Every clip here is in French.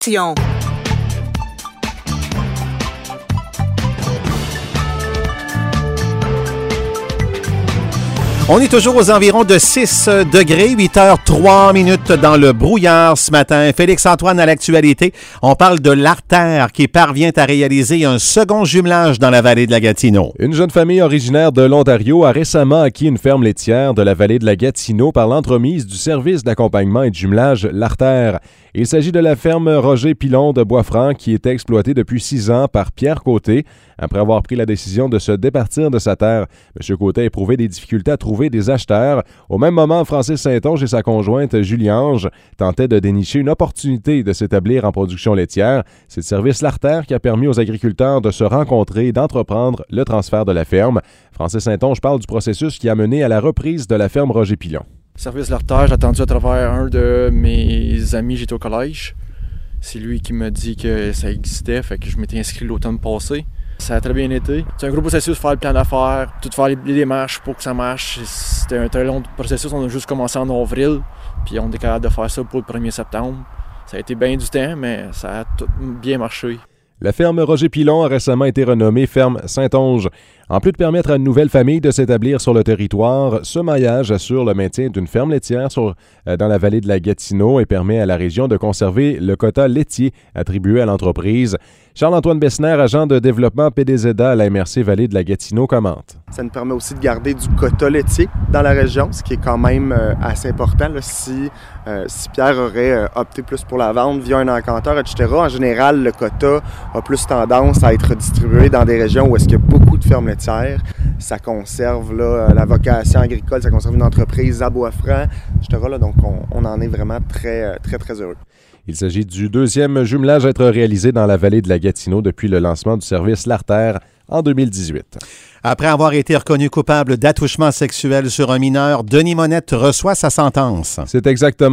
On est toujours aux environs de 6 degrés, 8h03 dans le brouillard ce matin. Félix-Antoine à l'actualité. On parle de l'artère qui parvient à réaliser un second jumelage dans la vallée de la Gatineau. Une jeune famille originaire de l'Ontario a récemment acquis une ferme laitière de la vallée de la Gatineau par l'entremise du service d'accompagnement et de jumelage L'Artère. Il s'agit de la ferme Roger Pilon de Boisfranc qui est exploitée depuis 6 ans par Pierre Côté. Après avoir pris la décision de se départir de sa terre, M. Côté a éprouvé des difficultés à trouver des acheteurs. Au même moment, Francis Saint-Onge et sa conjointe Julie-Ange tentaient de dénicher une opportunité de s'établir en production laitière. C'est le service L'Artère qui a permis aux agriculteurs de se rencontrer et d'entreprendre le transfert de la ferme. Francis Saint-Onge parle du processus qui a mené à la reprise de la ferme Roger Pilon. Service L'Artère, j'ai attendu à travers un de mes amis, j'étais au collège. C'est lui qui m'a dit que ça existait, fait que je m'étais inscrit l'automne passé. Ça a très bien été. C'est un gros processus, faire le plan d'affaires, tout faire les démarches pour que ça marche. C'était un très long processus, on a juste commencé en avril, puis on est capable de faire ça pour le 1er septembre. Ça a été bien du temps, mais ça a tout bien marché. La ferme Roger Pilon a récemment été renommée ferme Saint-Onge. En plus de permettre à une nouvelle famille de s'établir sur le territoire, ce maillage assure le maintien d'une ferme laitière dans la vallée de la Gatineau et permet à la région de conserver le quota laitier attribué à l'entreprise. Charles-Antoine Bessner, agent de développement PDZA à la MRC Vallée de la Gatineau, commente. Ça nous permet aussi de garder du quota laitier dans la région, ce qui est quand même assez important. Là, si Pierre aurait opté plus pour la vente via un encanteur, etc., en général, le quota a plus tendance à être distribué dans des régions où est-ce qu'il y a beaucoup de fermes laitières. Ça conserve là, la vocation agricole, ça conserve une entreprise à Boisfranc, etc. Là, donc, on en est vraiment très, très, très heureux. Il s'agit du deuxième jumelage à être réalisé dans la vallée de la Gatineau depuis le lancement du service L'Artère en 2018. Après avoir été reconnu coupable d'attouchement sexuel sur un mineur, Denis Monette reçoit sa sentence. C'est exact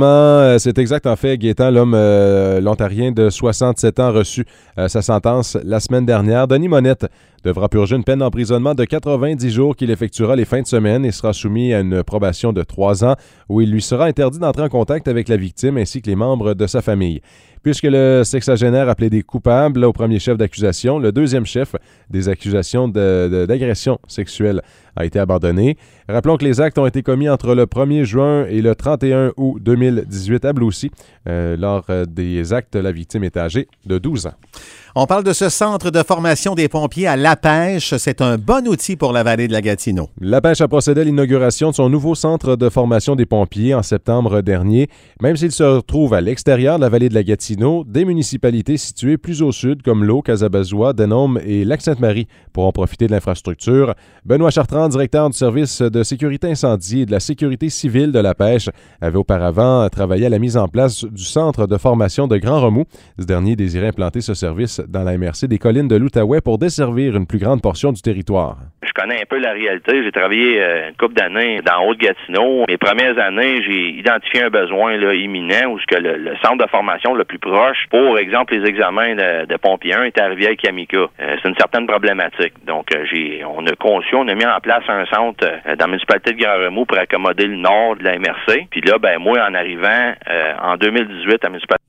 en fait, Gaétan, l'homme l'Ontarien de 67 ans, a reçu sa sentence la semaine dernière. Denis Monette devra purger une peine d'emprisonnement de 90 jours qu'il effectuera les fins de semaine et sera soumis à une probation de 3 ans où il lui sera interdit d'entrer en contact avec la victime ainsi que les membres de sa famille. Puisque le sexagénaire a plaidé coupable au premier chef d'accusation, le deuxième chef des accusations d'agression sexuelle a été abandonné. Rappelons que les actes ont été commis entre le 1er juin et le 31 août 2018 à Bloussy. Lors des actes, la victime est âgée de 12 ans. On parle de ce centre de formation des pompiers à La Pêche. C'est un bon outil pour la vallée de la Gatineau. La Pêche a procédé à l'inauguration de son nouveau centre de formation des pompiers en septembre dernier. Même s'il se trouve à l'extérieur de la vallée de la Gatineau, des municipalités situées plus au sud comme L'Eau, Casabazois, Denôme et Lac-Sainte-Marie pourront profiter de l'infrastructure. Benoît Chartrand, directeur du service de sécurité incendie et de la sécurité civile de La Pêche, avait auparavant travaillé à la mise en place du centre de formation de Grand Remous. Ce dernier désirait implanter ce service dans la MRC des collines de l'Outaouais pour desservir une plus grande portion du territoire. Je connais un peu la réalité. J'ai travaillé une couple d'années dans Haute-Gatineau. Mes premières années, j'ai identifié un besoin là, imminent où le centre de formation le plus proche, pour exemple les examens de pompiers 1, est à Rivière-Kamica. C'est une certaine problématique. Donc, on a mis en place un centre dans la municipalité de Grand Remous pour accommoder le nord de la MRC. Puis là, moi, en arrivant en 2018 à la municipalité.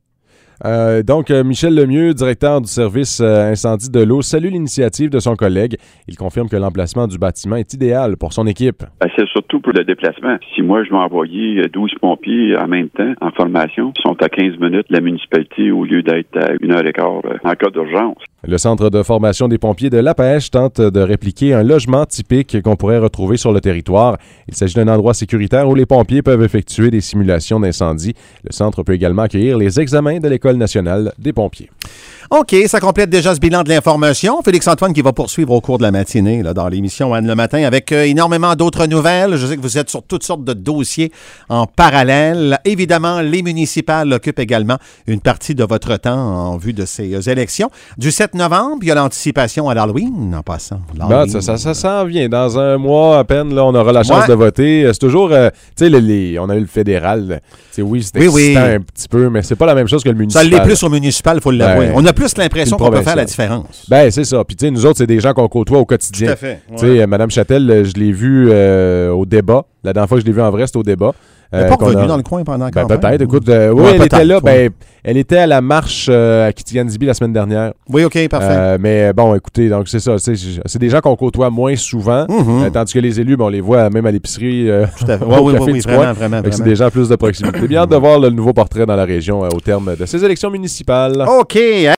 Donc, Michel Lemieux, directeur du service incendie de l'eau, salue l'initiative de son collègue. Il confirme que l'emplacement du bâtiment est idéal pour son équipe. C'est surtout pour le déplacement. Si moi, je vais envoyer 12 pompiers en même temps en formation, ils sont à 15 minutes de la municipalité au lieu d'être à 1h15 en cas d'urgence. Le centre de formation des pompiers de La Pêche tente de répliquer un logement typique qu'on pourrait retrouver sur le territoire. Il s'agit d'un endroit sécuritaire où les pompiers peuvent effectuer des simulations d'incendie. Le centre peut également accueillir les examens de l'École nationale des pompiers. OK, ça complète déjà ce bilan de l'information. Félix-Antoine qui va poursuivre au cours de la matinée là, dans l'émission Anne le matin avec énormément d'autres nouvelles. Je sais que vous êtes sur toutes sortes de dossiers en parallèle. Évidemment, les municipales occupent également une partie de votre temps en vue de ces élections. Du 7 novembre, il y a l'anticipation à l'Halloween en passant. Ça s'en vient. Dans un mois à peine, là, on aura la chance de voter. C'est toujours, tu sais, on a eu le fédéral. Oui, c'était excitant un petit peu, mais c'est pas la même chose que le municipal. Ça l'est plus au municipal, il faut l'avouer. On a plus l'impression qu'on peut faire la différence. Ben, c'est ça. Puis, tu sais, nous autres, c'est des gens qu'on côtoie au quotidien. Tout à fait. Tu sais, Mme Châtel, je l'ai vue au débat. La dernière fois que je l'ai vue en vrai, c'était au débat. Elle n'est pas revenue dans le coin pendant la campagne? Peut-être. Écoute, elle était là. Elle était à la marche à Kitigan-Zibi la semaine dernière. Oui, OK, parfait. Mais bon, écoutez, donc c'est ça. C'est des gens qu'on côtoie moins souvent, tandis que les élus, on les voit même à l'épicerie. Tout à fait. Oui, vraiment. C'est des gens plus de proximité. Bien hâte de voir le nouveau portrait dans la région au terme de ces élections municipales. OK.